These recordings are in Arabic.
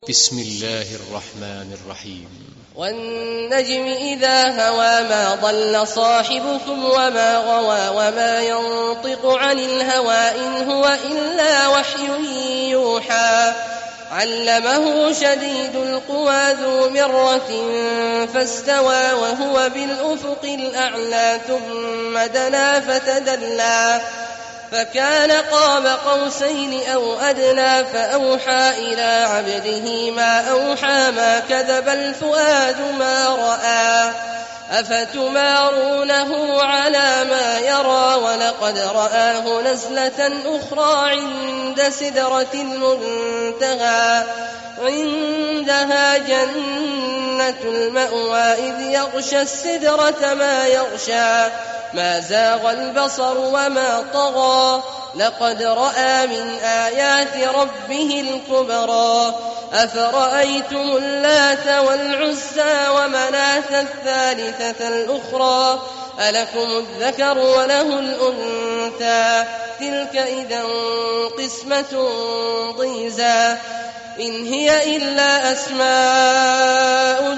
بسم الله الرحمن الرحيم. والنجم إذا هوى ما ضل صاحبكم وما غوى وما ينطق عن الهوى إن هو إلا وحي يوحى علمه شديد القوى ذو مرة فاستوى وهو بالأفق الأعلى ثم دنا فتدلى فكان قاب قوسين أو أدنى فأوحى إلى عبده ما أوحى ما كذب الفؤاد ما رأى أفتمارونه على ما يرى ولقد رآه نزلة أخرى عند سدرة المنتهى عندها جنة المأوى إذ يغشى السدرة ما يغشى ما زاغ البصر وما طغى لقد رأى من آيات ربه الكبرى أفرأيتم اللات والعزى ومناة الثالثة الأخرى ألكم الذكر وله الأنثى تلك إذا قسمة ضيزى إن هي إلا أسماء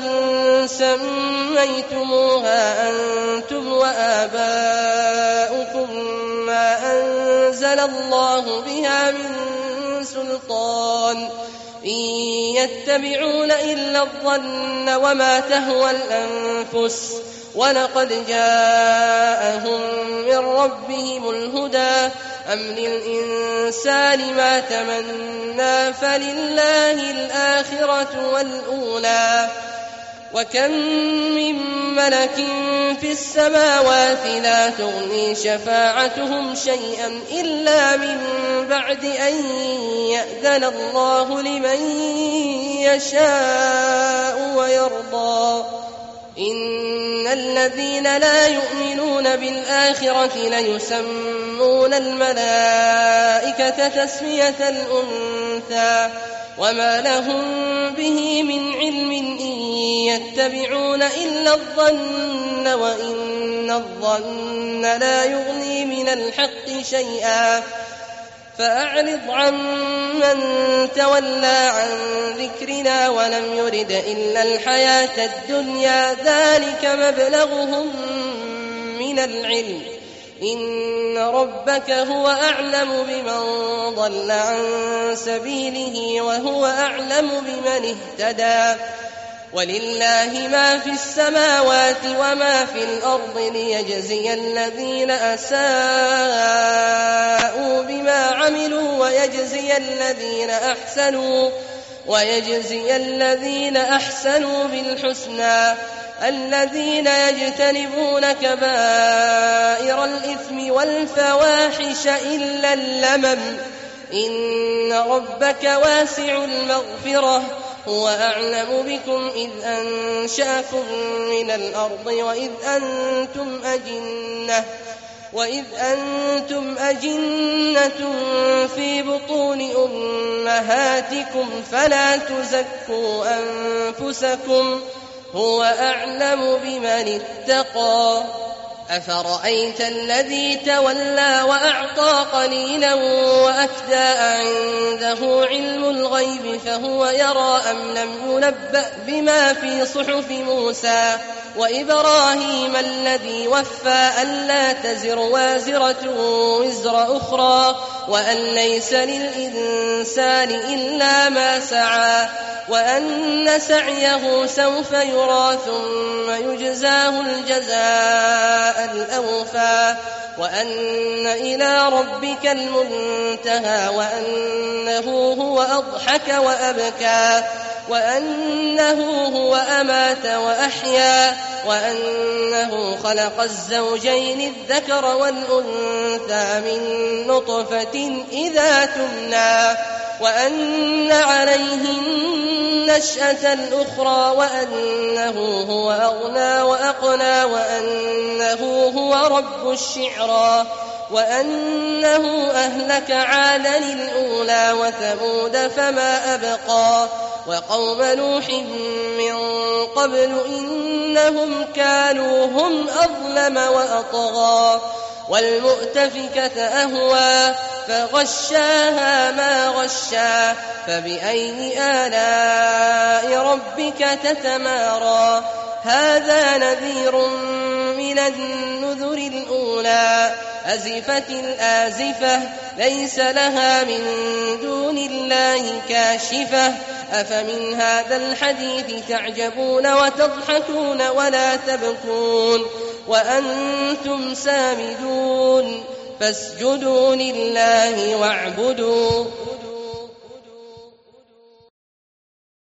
سميتموها أنتم وآباؤكم ما أنزل الله بها من سلطان إن يتبعون إلا الظن وما تهوى الأنفس ولقد جاءهم من ربهم الهدى أم للإنسان ما تمنى فلله الآخرة والأولى وكم من ملك في السماوات لا تغني شفاعتهم شيئا إلا من بعد أن يأذن الله لمن يشاء ويرضى إن الذين لا يؤمنون بالآخرة ليسمون الملائكة تسمية الأنثى وما لهم به من علم إن يتبعون إلا الظن وإن الظن لا يغني من الحق شيئا فأعرض عن من تولى عن ذكرنا ولم يرد إلا الحياة الدنيا ذلك مبلغهم من العلم إن ربك هو أعلم بمن ضل عن سبيله وهو أعلم بمن اهتدى ولله ما في السماوات وما في الأرض ليجزي الذين أساءوا بما عملوا ويجزي الذين أحسنوا بالحسنى الذين يجتنبون كبائر الإثم والفواحش إلا اللمم إن ربك واسع المغفرة هو أعلم بكم إذ أنشأكم من الأرض وإذ أنتم أجنة في بطون أمهاتكم فلا تزكوا أنفسكم هو أعلم بمن اتقى أفرأيت الذي تولى وأعطى قليلا وأكدى عنده علم الغيب فهو يرى أم لم ينبأ بما في صحف موسى وإبراهيم الذي وفى ألا تزر وازرة وزر أخرى وأن ليس للإنسان إلا ما سعى وأن سعيه سوف يرى ثم يجزاه الجزاء الأوفى وأن إلى ربك المنتهى وأنه هو أضحك وأبكى وأنه هو أمات وأحيا وأنه خلق الزوجين الذكر والأنثى من نطفة إذا تمنى وأن عليه النشأة الأخرى وأنه هو أغنى وأقنى وأنه هو رب الشعرى وأنه أهلك عادا الأولى وثمود فما أبقى وقوم نوح من قبل إنهم كانوا هم أظلم وأطغى والمؤتفكة أهوى فغشاها ما غشا فبأي آلاء ربك تتمارى هذا نذير من النذر الأولى أزفت الآزفة ليس لها من دون الله كاشفة أفمن هذا الحديث تعجبون وتضحكون ولا تبكون وأنتم سامدون فاسجدوا لله واعبدوا